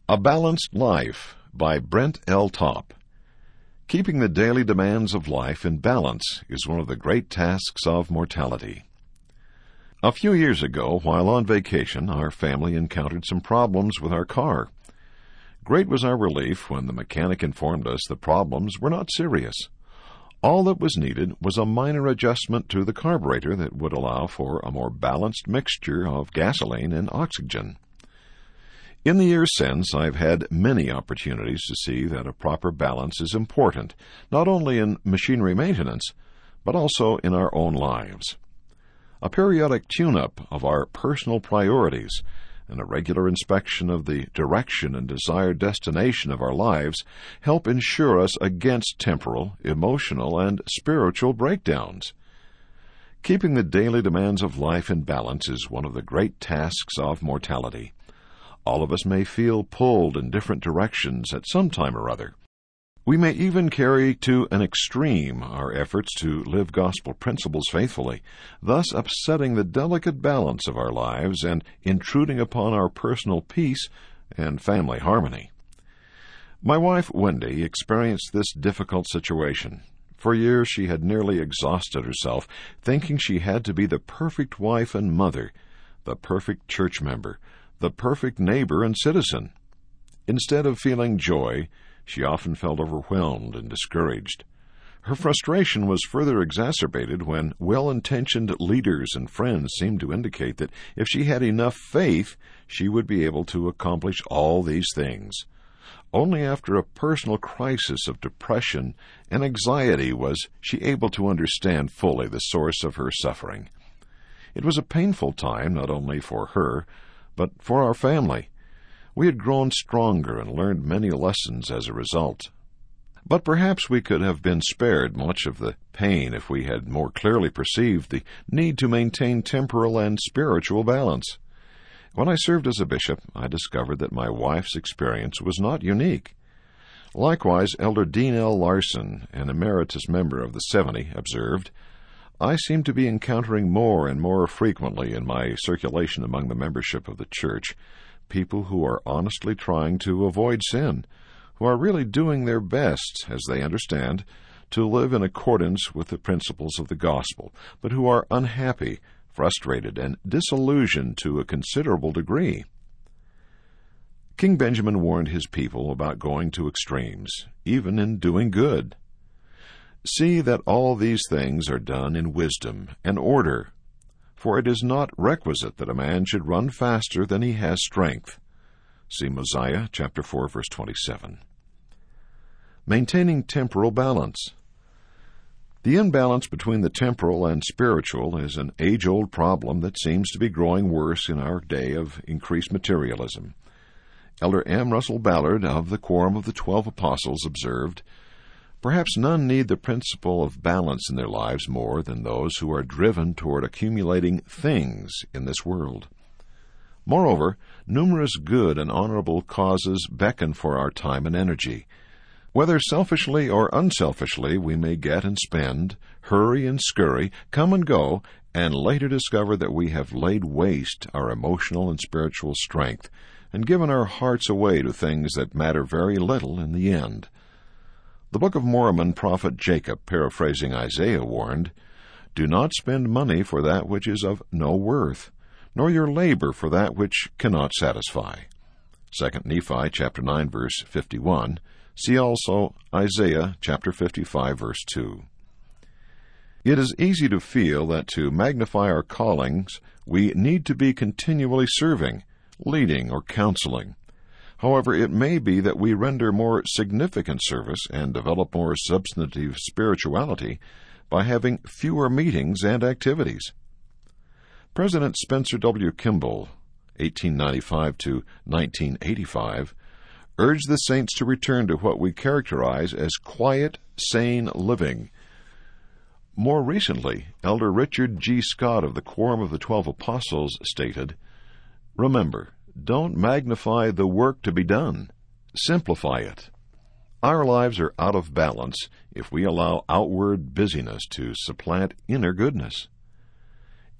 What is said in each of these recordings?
A Balanced Life by Brent L. Top. Keeping the daily demands of life in balance is one of the great tasks of mortality. A few years ago, while on vacation, our family encountered some problems with our car. Great was our relief when the mechanic informed us the problems were not serious. All that was needed was a minor adjustment to the carburetor that would allow for a more balanced mixture of gasoline and oxygen. In the years since, I've had many opportunities to see that a proper balance is important, not only in machinery maintenance, but also in our own lives. A periodic tune-up of our personal priorities and a regular inspection of the direction and desired destination of our lives help ensure us against temporal, emotional, and spiritual breakdowns. Keeping the daily demands of life in balance is one of the great tasks of mortality. All of us may feel pulled in different directions at some time or other. We may even carry to an extreme our efforts to live gospel principles faithfully, thus upsetting the delicate balance of our lives and intruding upon our personal peace and family harmony. My wife, Wendy, experienced this difficult situation. For years she had nearly exhausted herself, thinking she had to be the perfect wife and mother, the perfect church member, the perfect neighbor and citizen. Instead of feeling joy, she often felt overwhelmed and discouraged. Her frustration was further exacerbated when well-intentioned leaders and friends seemed to indicate that if she had enough faith, she would be able to accomplish all these things. Only after a personal crisis of depression and anxiety was she able to understand fully the source of her suffering. It was a painful time not only for her, but for our family. We had grown stronger and learned many lessons as a result. But perhaps we could have been spared much of the pain if we had more clearly perceived the need to maintain temporal and spiritual balance. When I served as a bishop, I discovered that my wife's experience was not unique. Likewise, Elder Dean L. Larson, an emeritus member of the 70, observed, I seem to be encountering more and more frequently in my circulation among the membership of the church people who are honestly trying to avoid sin, who are really doing their best, as they understand, to live in accordance with the principles of the gospel, but who are unhappy, frustrated, and disillusioned to a considerable degree. King Benjamin warned his people about going to extremes, even in doing good. See that all these things are done in wisdom and order, for it is not requisite that a man should run faster than he has strength. See Mosiah chapter 4, verse 27. Maintaining temporal balance. The imbalance between the temporal and spiritual is an age-old problem that seems to be growing worse in our day of increased materialism. Elder M. Russell Ballard of the Quorum of the 12 Apostles observed, perhaps none need the principle of balance in their lives more than those who are driven toward accumulating things in this world. Moreover, numerous good and honorable causes beckon for our time and energy. Whether selfishly or unselfishly, we may get and spend, hurry and scurry, come and go, and later discover that we have laid waste our emotional and spiritual strength and given our hearts away to things that matter very little in the end. The Book of Mormon prophet Jacob, paraphrasing Isaiah, warned, do not spend money for that which is of no worth, nor your labor for that which cannot satisfy. 2 Nephi chapter 9, verse 51. See also Isaiah chapter 55, verse 2. It is easy to feel that to magnify our callings, we need to be continually serving, leading, or counseling. However, it may be that we render more significant service and develop more substantive spirituality by having fewer meetings and activities. President Spencer W. Kimball, 1895 to 1985, urged the saints to return to what we characterize as quiet, sane living. More recently, Elder Richard G. Scott of the Quorum of the 12 Apostles stated, remember, don't magnify the work to be done. Simplify it. Our lives are out of balance if we allow outward busyness to supplant inner goodness.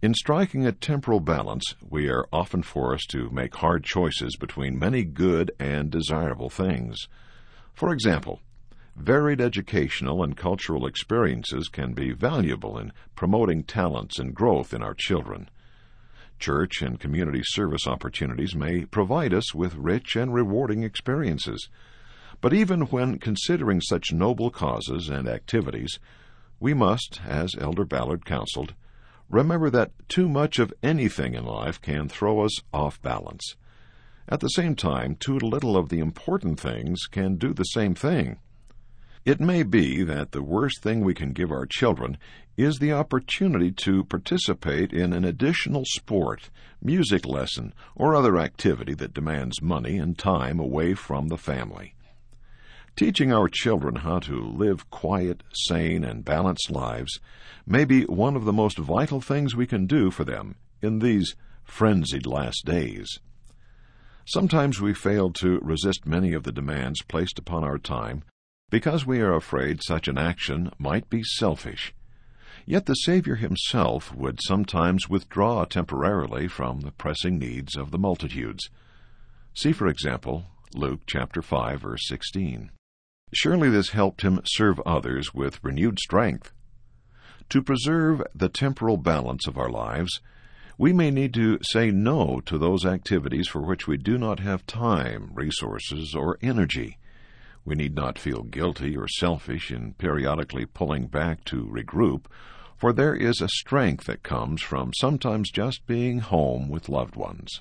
In striking a temporal balance, we are often forced to make hard choices between many good and desirable things. For example, varied educational and cultural experiences can be valuable in promoting talents and growth in our children. Church and community service opportunities may provide us with rich and rewarding experiences. But even when considering such noble causes and activities, we must, as Elder Ballard counseled, remember that too much of anything in life can throw us off balance. At the same time, too little of the important things can do the same thing. It may be that the worst thing we can give our children is the opportunity to participate in an additional sport, music lesson, or other activity that demands money and time away from the family. Teaching our children how to live quiet, sane, and balanced lives may be one of the most vital things we can do for them in these frenzied last days. Sometimes we fail to resist many of the demands placed upon our time because we are afraid such an action might be selfish. Yet the Savior himself would sometimes withdraw temporarily from the pressing needs of the multitudes. See, for example, Luke chapter 5, verse 16. Surely this helped him serve others with renewed strength. To preserve the temporal balance of our lives, we may need to say no to those activities for which we do not have time, resources, or energy. We need not feel guilty or selfish in periodically pulling back to regroup, for there is a strength that comes from sometimes just being home with loved ones.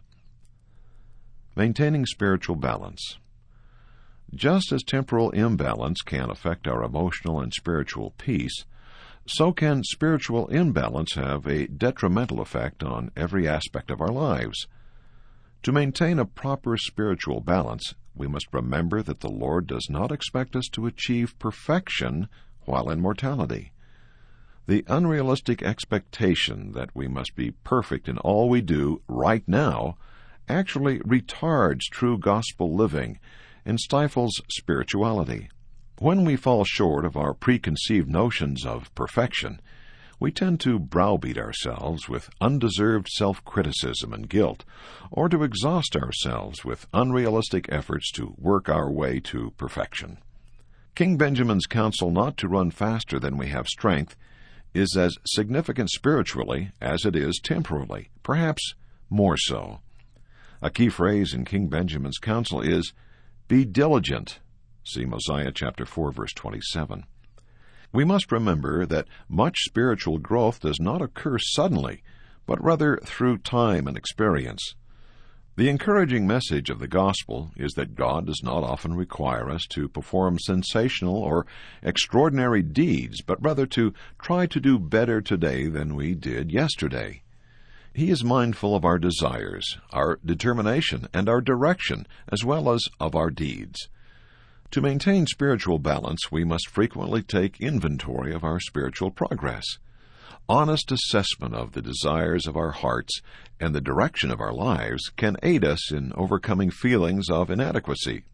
Maintaining spiritual balance. Just as temporal imbalance can affect our emotional and spiritual peace, so can spiritual imbalance have a detrimental effect on every aspect of our lives. To maintain a proper spiritual balance, we must remember that the Lord does not expect us to achieve perfection while in mortality. The unrealistic expectation that we must be perfect in all we do right now actually retards true gospel living and stifles spirituality. When we fall short of our preconceived notions of perfection, we tend to browbeat ourselves with undeserved self-criticism and guilt, or to exhaust ourselves with unrealistic efforts to work our way to perfection. King Benjamin's counsel not to run faster than we have strength is as significant spiritually as it is temporally, perhaps more so. A key phrase in King Benjamin's counsel is, "Be diligent." See Mosiah chapter 4, verse 27. We must remember that much spiritual growth does not occur suddenly, but rather through time and experience. The encouraging message of the gospel is that God does not often require us to perform sensational or extraordinary deeds, but rather to try to do better today than we did yesterday. He is mindful of our desires, our determination, and our direction, as well as of our deeds. To maintain spiritual balance, we must frequently take inventory of our spiritual progress. Honest assessment of the desires of our hearts and the direction of our lives can aid us in overcoming feelings of inadequacy.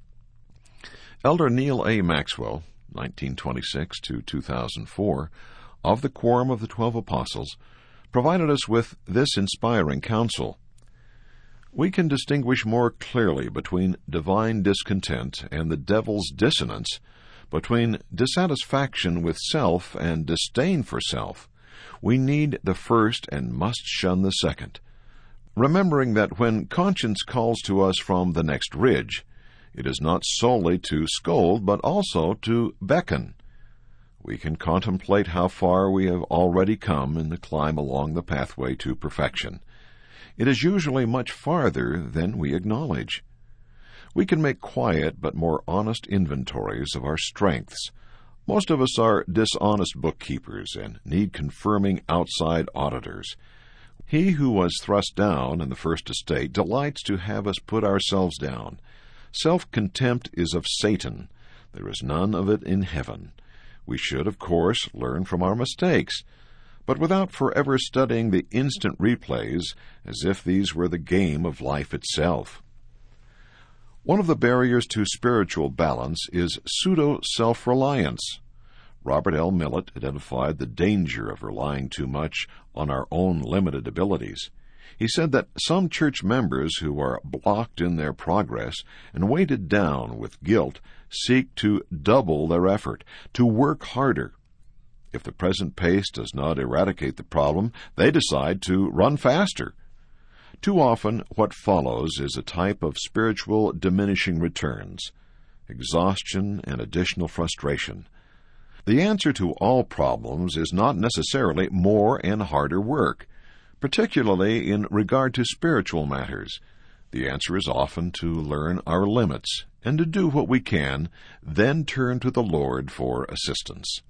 Elder Neil A. Maxwell, 1926 to 2004, of the Quorum of the 12 Apostles, provided us with this inspiring counsel. We can distinguish more clearly between divine discontent and the devil's dissonance, between dissatisfaction with self and disdain for self. We need the first and must shun the second, remembering that when conscience calls to us from the next ridge, it is not solely to scold, but also to beckon. We can contemplate how far we have already come in the climb along the pathway to perfection. It is usually much farther than we acknowledge. We can make quiet but more honest inventories of our strengths. Most of us are dishonest bookkeepers and need confirming outside auditors. He who was thrust down in the first estate delights to have us put ourselves down. Self-contempt is of Satan. There is none of it in heaven. We should, of course, learn from our mistakes, but without forever studying the instant replays as if these were the game of life itself. One of the barriers to spiritual balance is pseudo-self-reliance. Robert L. Millett identified the danger of relying too much on our own limited abilities. He said that some church members who are blocked in their progress and weighted down with guilt seek to double their effort, to work harder. If the present pace does not eradicate the problem, they decide to run faster. Too often, what follows is a type of spiritual diminishing returns, exhaustion and additional frustration. The answer to all problems is not necessarily more and harder work, particularly in regard to spiritual matters. The answer is often to learn our limits and to do what we can, then turn to the Lord for assistance.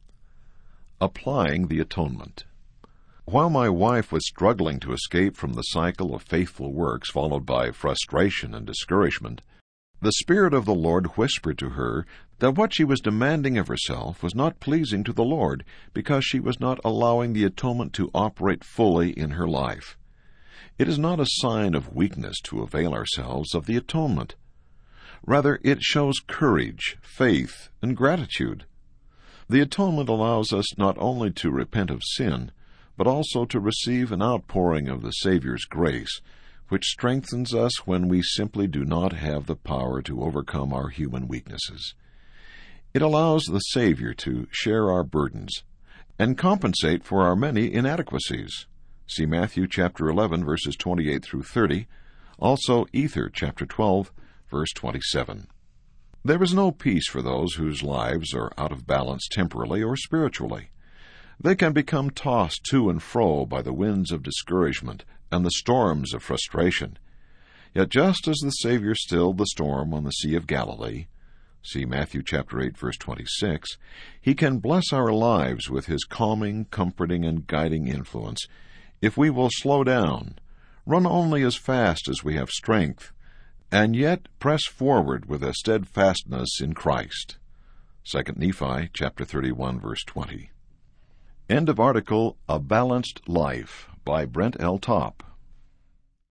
Applying the atonement. While my wife was struggling to escape from the cycle of faithful works followed by frustration and discouragement, the Spirit of the Lord whispered to her that what she was demanding of herself was not pleasing to the Lord because she was not allowing the atonement to operate fully in her life. It is not a sign of weakness to avail ourselves of the atonement. Rather, it shows courage, faith, and gratitude. The atonement allows us not only to repent of sin, but also to receive an outpouring of the Savior's grace, which strengthens us when we simply do not have the power to overcome our human weaknesses. It allows the Savior to share our burdens and compensate for our many inadequacies. See Matthew chapter 11, verses 28 through 30, also Ether chapter 12, verse 27. There is no peace for those whose lives are out of balance temporally or spiritually. They can become tossed to and fro by the winds of discouragement and the storms of frustration. Yet just as the Savior stilled the storm on the Sea of Galilee, see Matthew chapter 8, verse 26, He can bless our lives with His calming, comforting, and guiding influence if we will slow down, run only as fast as we have strength, and yet press forward with a steadfastness in Christ. 2 Nephi chapter 31, verse 20. End of article, A Balanced Life, by Brent L. Topp.